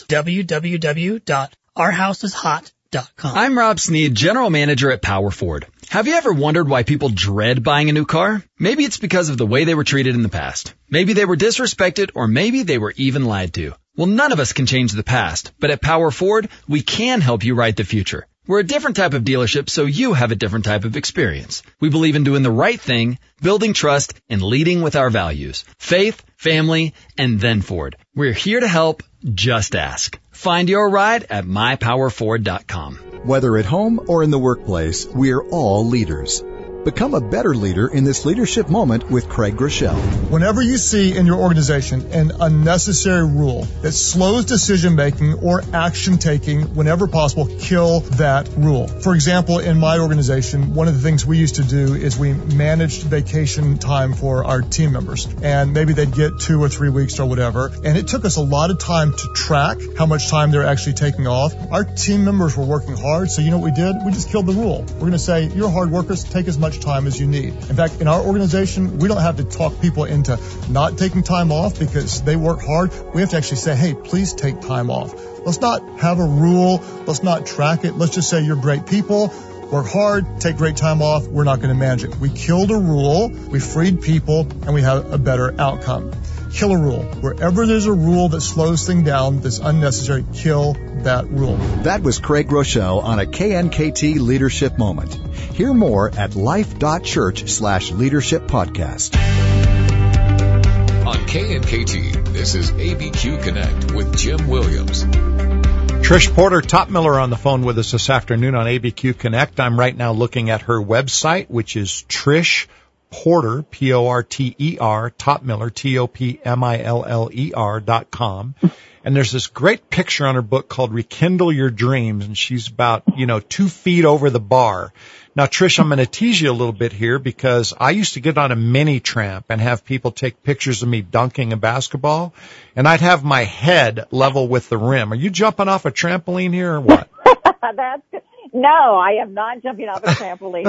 www.ourhouseshot.com. I'm Rob Sneed, General Manager at Power Ford. Have you ever wondered why people dread buying a new car? Maybe it's because of the way they were treated in the past. Maybe they were disrespected, or maybe they were even lied to. Well, none of us can change the past, but at Power Ford, we can help you write the future. We're a different type of dealership, so you have a different type of experience. We believe in doing the right thing, building trust, and leading with our values. Faith, family, and then Ford. We're here to help. Just ask. Find your ride at mypowerford.com. Whether at home or in the workplace, we're all leaders. Become a better leader in this leadership moment with Craig Groeschel. Whenever you see in your organization an unnecessary rule that slows decision-making or action-taking, whenever possible, kill that rule. For example, in my organization, one of the things we used to do is we managed vacation time for our team members. And maybe they'd get 2 or 3 weeks or whatever. And it took us a lot of time to track how much time they're actually taking off. Our team members were working hard, so you know what we did? We just killed the rule. We're going to say, you're hard workers, take as much time as you need. In fact, in our organization, we don't have to talk people into not taking time off because they work hard. We have to actually say, hey, please take time off. Let's not have a rule. Let's not track it. Let's just say you're great people. Work hard, take great time off. We're not going to manage it. We killed a rule, we freed people, and we have a better outcome. Kill a rule. Wherever there's a rule that slows things down that's unnecessary, kill that rule. That was Craig Groeschel on a KNKT Leadership Moment. Hear more at life.church/leadership podcast. On KNKT, this is ABQ Connect with Jim Williams. Trish Porter Topmiller on the phone with us this afternoon on ABQ Connect. I'm right now looking at her website, which is Trish Porter, Porter, Topmiller, Topmiller.com. And there's this great picture on her book called Rekindle Your Dreams, and she's about, 2 feet over the bar. Now, Trish, I'm going to tease you a little bit here because I used to get on a mini tramp and have people take pictures of me dunking a basketball, and I'd have my head level with the rim. Are you jumping off a trampoline here or what? That's good. No, I am not jumping off a trampoline.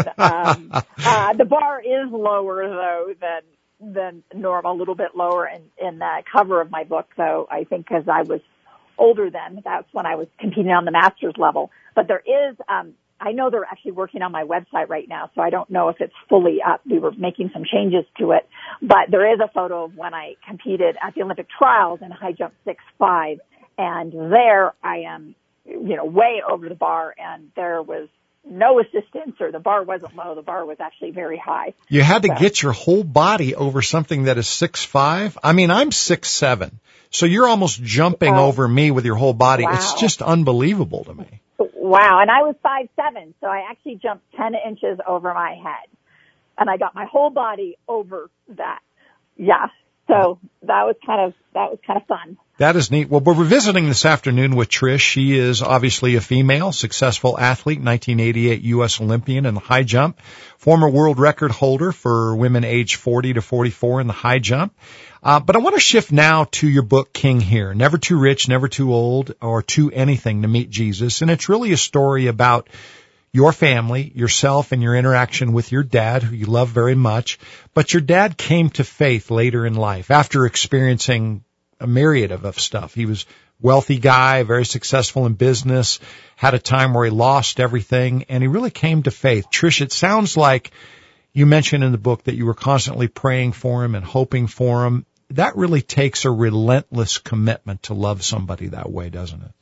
The bar is lower, though, than normal, a little bit lower in the cover of my book, though, I think because I was older then. That's when I was competing on the master's level. But there is, I know they're actually working on my website right now, so I don't know if it's fully up. We were making some changes to it. But there is a photo of when I competed at the Olympic trials in high jump 6'5", and there I am, way over the bar, and there was no assistance, or the bar wasn't low. The bar was actually very high. You had to get your whole body over something that is 6'5". I mean, I'm 6'7", so you're almost jumping over me with your whole body. Wow. It's just unbelievable to me. Wow, and I was 5'7", so I actually jumped 10 inches over my head, and I got my whole body over that. Yeah, so that was kind of fun. That is neat. Well, we're visiting this afternoon with Trish. She is obviously a female, successful athlete, 1988 U.S. Olympian in the high jump, former world record holder for women aged 40 to 44 in the high jump. But I want to shift now to your book, King Here. Never too rich, never too old, or too anything to meet Jesus. And it's really a story about your family, yourself, and your interaction with your dad, who you love very much. But your dad came to faith later in life after experiencing a myriad of stuff. He was a wealthy guy, very successful in business, had a time where he lost everything, and he really came to faith. Trish, it sounds like you mentioned in the book that you were constantly praying for him and hoping for him. That really takes a relentless commitment to love somebody that way, doesn't it?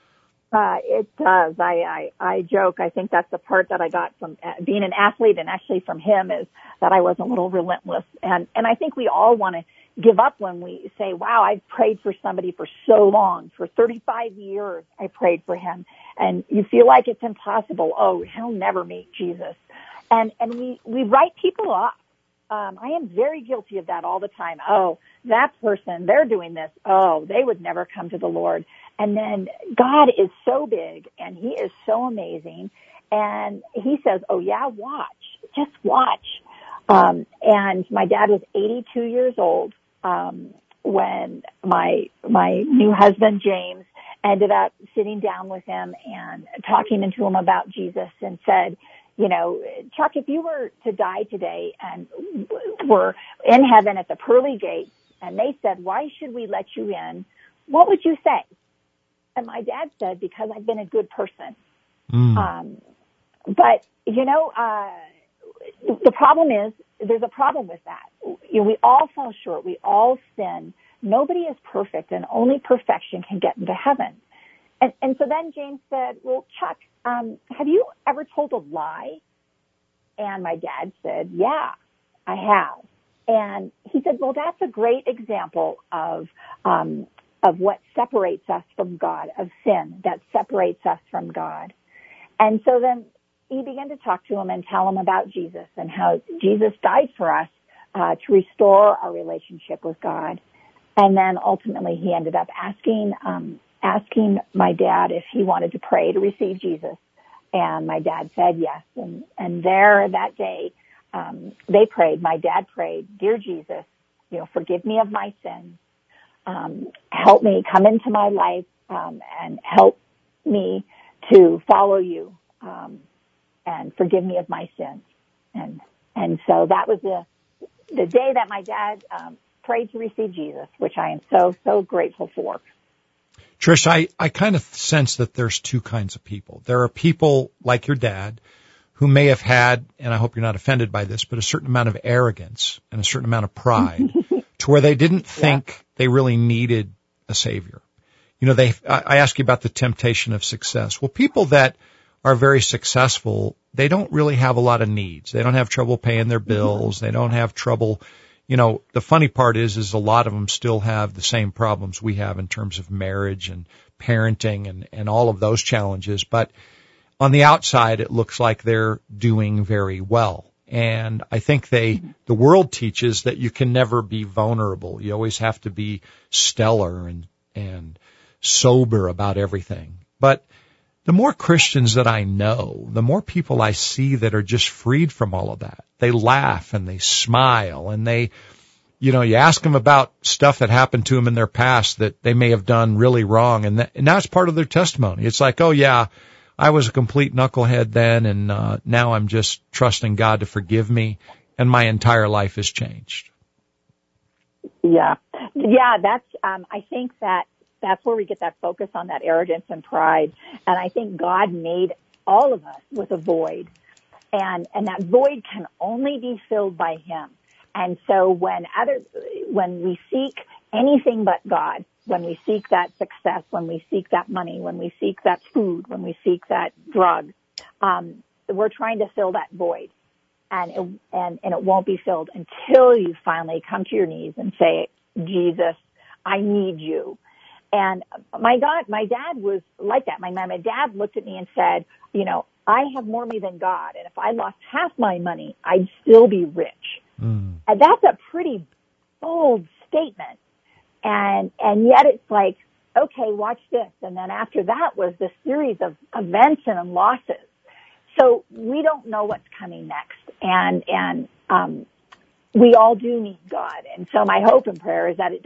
It does. I joke. I think that's the part that I got from being an athlete, and actually from him, is that I was a little relentless. And I think we all want to give up when we say, wow, I've prayed for somebody for so long. For 35 years, I prayed for him. And you feel like it's impossible. Oh, he'll never meet Jesus. And we write people off. I am very guilty of that all the time. Oh, that person, they're doing this. Oh, they would never come to the Lord. And then God is so big, and he is so amazing. And he says, oh yeah, watch, just watch. And my dad was 82 years old, when my new husband, James, ended up sitting down with him and talking to him about Jesus, and said, Chuck, if you were to die today and were in heaven at the pearly gates, and they said, why should we let you in? What would you say? And my dad said, because I've been a good person. But, the problem is, there's a problem with that. We all fall short. We all sin. Nobody is perfect, and only perfection can get into heaven. And so then James said, well, Chuck, have you ever told a lie? And my dad said, yeah, I have. And he said, well, that's a great example of what separates us from God, of sin that separates us from God. And so then he began to talk to him and tell him about Jesus and how Jesus died for us to restore our relationship with God. And then ultimately he ended up asking my dad if he wanted to pray to receive Jesus. And my dad said yes. And there that day, they prayed. My dad prayed, dear Jesus, forgive me of my sins. Help me come into my life, and help me to follow you, and forgive me of my sins. And so that was the day that my dad, prayed to receive Jesus, which I am so, so grateful for. Trish, I kind of sense that there's two kinds of people. There are people like your dad who may have had, and I hope you're not offended by this, but a certain amount of arrogance and a certain amount of pride to where they didn't think they really needed a savior. I ask you about the temptation of success. Well, people that are very successful, they don't really have a lot of needs. They don't have trouble paying their bills. They don't have trouble. The funny part is a lot of them still have the same problems we have in terms of marriage and parenting and all of those challenges. But on the outside, it looks like they're doing very well. And I think the world teaches that you can never be vulnerable. You always have to be stellar and sober about everything. But the more Christians that I know, the more people I see that are just freed from all of that. They laugh and they smile and they, you ask them about stuff that happened to them in their past that they may have done really wrong. And now it's part of their testimony. It's like, oh yeah, I was a complete knucklehead then, and now I'm just trusting God to forgive me, and my entire life has changed. Yeah, that's. I think that's where we get that focus on that arrogance and pride, and I think God made all of us with a void, and that void can only be filled by Him. And so when we seek anything but God, when we seek that success, when we seek that money, when we seek that food, when we seek that drug, we're trying to fill that void, and it won't be filled until you finally come to your knees and say, Jesus, I need you. And my dad was like that. My dad looked at me and said, I have more money than God, and if I lost half my money, I'd still be rich. And that's a pretty bold statement. And yet it's like, okay, watch this. And then after that was the series of events and losses. So we don't know what's coming next. And we all do need God. And so my hope and prayer is that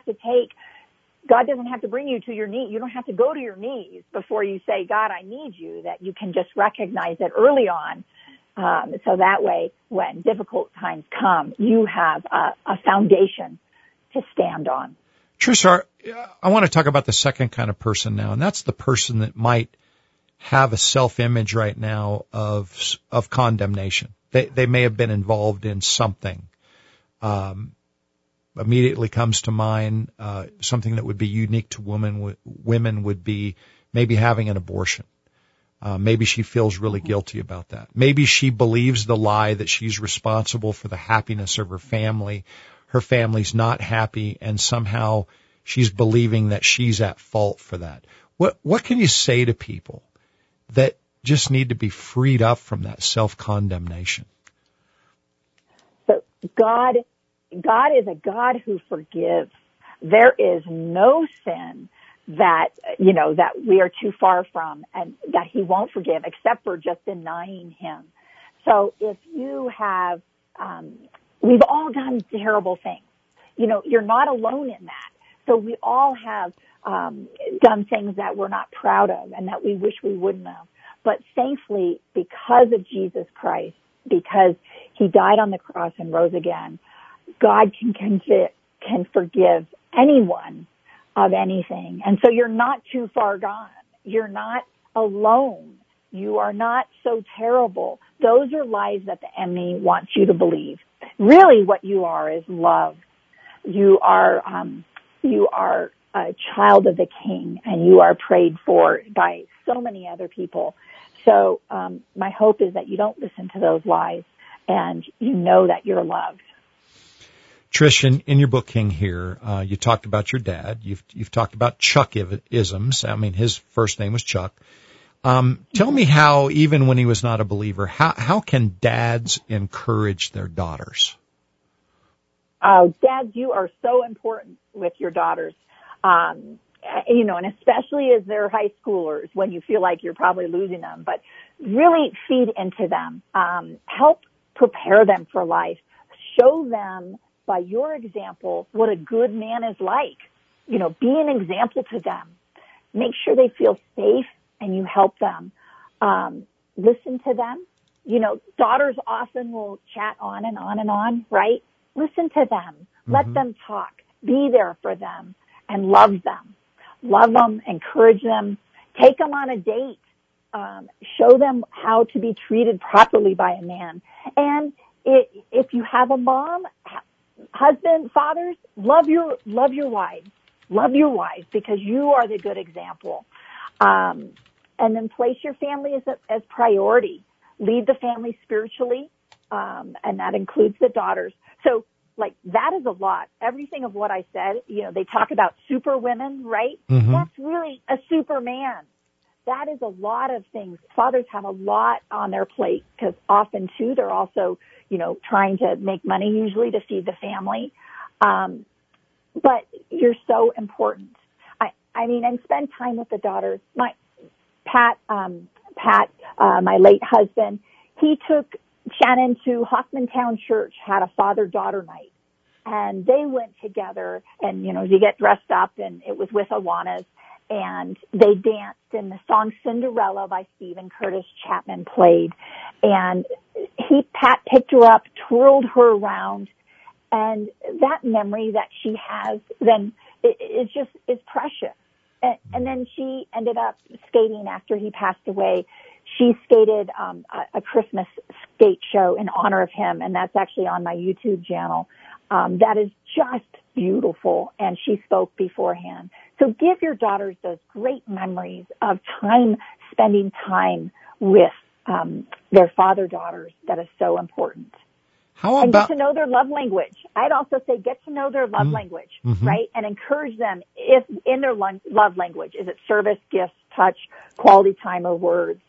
God doesn't have to bring you to your knees. You don't have to go to your knees before you say, God, I need you, that you can just recognize it early on. So that way, when difficult times come, you have a foundation to stand on. Trish, I want to talk about the second kind of person now, and that's the person that might have a self-image right now of condemnation. They may have been involved in something. Immediately comes to mind something that would be unique to women would be maybe having an abortion. Maybe she feels really guilty about that. Maybe she believes the lie that she's responsible for the happiness of her family. Her family's not happy, and somehow she's believing that she's at fault for that. What can you say to people that just need to be freed up from that self-condemnation? So God is a God who forgives. There is no sin that we are too far from and that He won't forgive, except for just denying Him. So if you have, we've all done terrible things. You're not alone in that. So we all have done things that we're not proud of and that we wish we wouldn't have. But thankfully, because of Jesus Christ, because He died on the cross and rose again, God can forgive anyone of anything. And so you're not too far gone. You're not alone. You are not so terrible. Those are lies that the enemy wants you to believe. Really what you are is love. You are a child of the King, and you are prayed for by so many other people. So my hope is that you don't listen to those lies, and you know that you're loved. Trish, in your book, King Here, you talked about your dad. You've talked about Chuck-isms. I mean, his first name was Chuck. Tell me how, even when he was not a believer, how can dads encourage their daughters? Oh, dads, you are so important with your daughters. You know, and especially as they're high schoolers, when you feel like you're probably losing them, but really feed into them. Help prepare them for life. Show them by your example what a good man is like. You know, be an example to them. Make sure they feel safe and you help them. Listen to them. You know, daughters often will chat on and on and on, right? Listen to them. Let them talk. Be there for them and love them. Love them, encourage them, take them on a date, show them how to be treated properly by a man. And if you have a mom, husband, fathers, love your wives. Love your wives because you are the good example. And then place your family as priority. Lead the family spiritually, and that includes the daughters. So, like, that is a lot. Everything of what I said, you know, they talk about super women, right? That's really a superman. That is a lot of things. Fathers have a lot on their plate because often, too, they're also, you know, trying to make money usually to feed the family. But you're so important. I mean, and spend time with the daughters. Pat, my late husband, he took Shannon to Hoffmantown Church, had a father-daughter night, and they went together, and, you know, you get dressed up, and it was with Awanas, and they danced, and the song Cinderella by Stephen Curtis Chapman played, and Pat picked her up, twirled her around, and that memory that she has then is precious. And then she ended up skating after he passed away. She skated a Christmas skate show in honor of him, and that's actually on my YouTube channel. That is just beautiful, and she spoke beforehand. So give your daughters those great memories of spending time with their father-daughters. That is so important. And get to know their love language. I'd also say get to know their love language, right? And encourage them if in their love language. Is it service, gifts, touch, quality time, or words?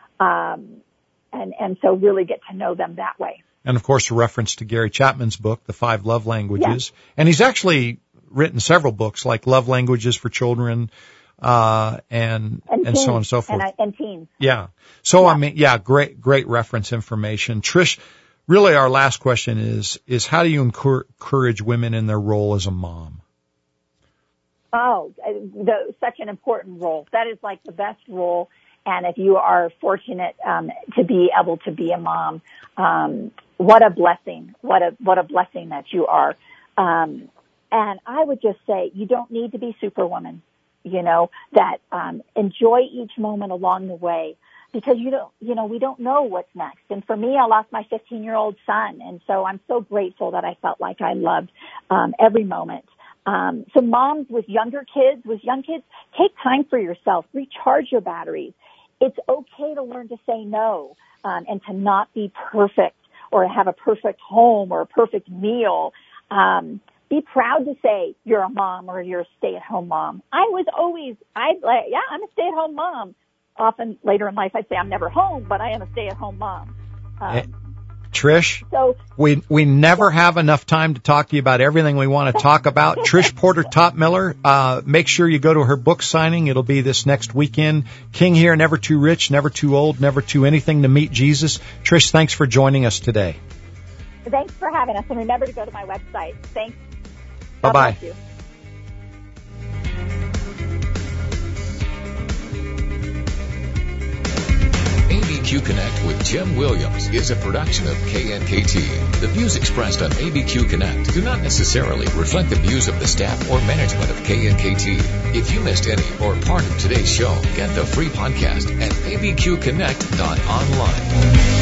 And so really get to know them that way. And of course, a reference to Gary Chapman's book, The 5 Love Languages. Yes. And he's actually written several books like Love Languages for Children, and so on and so forth. And teens. Yeah. So, yeah. I mean, yeah, great reference information. Trish, really our last question is how do you encourage women in their role as a mom? Oh, such an important role. That is like the best role. And if you are fortunate to be able to be a mom, what a blessing! What a blessing that you are. And I would just say you don't need to be Superwoman. You know that enjoy each moment along the way because we don't know what's next. And for me, I lost my 15-year-old son, and so I'm so grateful that I felt like I loved every moment. So moms with young kids, take time for yourself, recharge your batteries. It's okay to learn to say no, and to not be perfect or have a perfect home or a perfect meal. Be proud to say you're a mom or you're a stay-at-home mom. I'm a stay-at-home mom. Often later in life I'd say I'm never home, but I am a stay-at-home mom. Trish, we never have enough time to talk to you about everything we want to talk about. Trish Porter Toppmiller, make sure you go to her book signing. It'll be this next weekend. King Here, Never Too Rich, Never Too Old, Never Too Anything to Meet Jesus. Trish, thanks for joining us today. Thanks for having us, and remember to go to my website. Thanks. Bye-bye. ABQ Connect with Jim Williams is a production of KNKT. The views expressed on ABQ Connect do not necessarily reflect the views of the staff or management of KNKT. If you missed any or part of today's show, get the free podcast at abqconnect.online.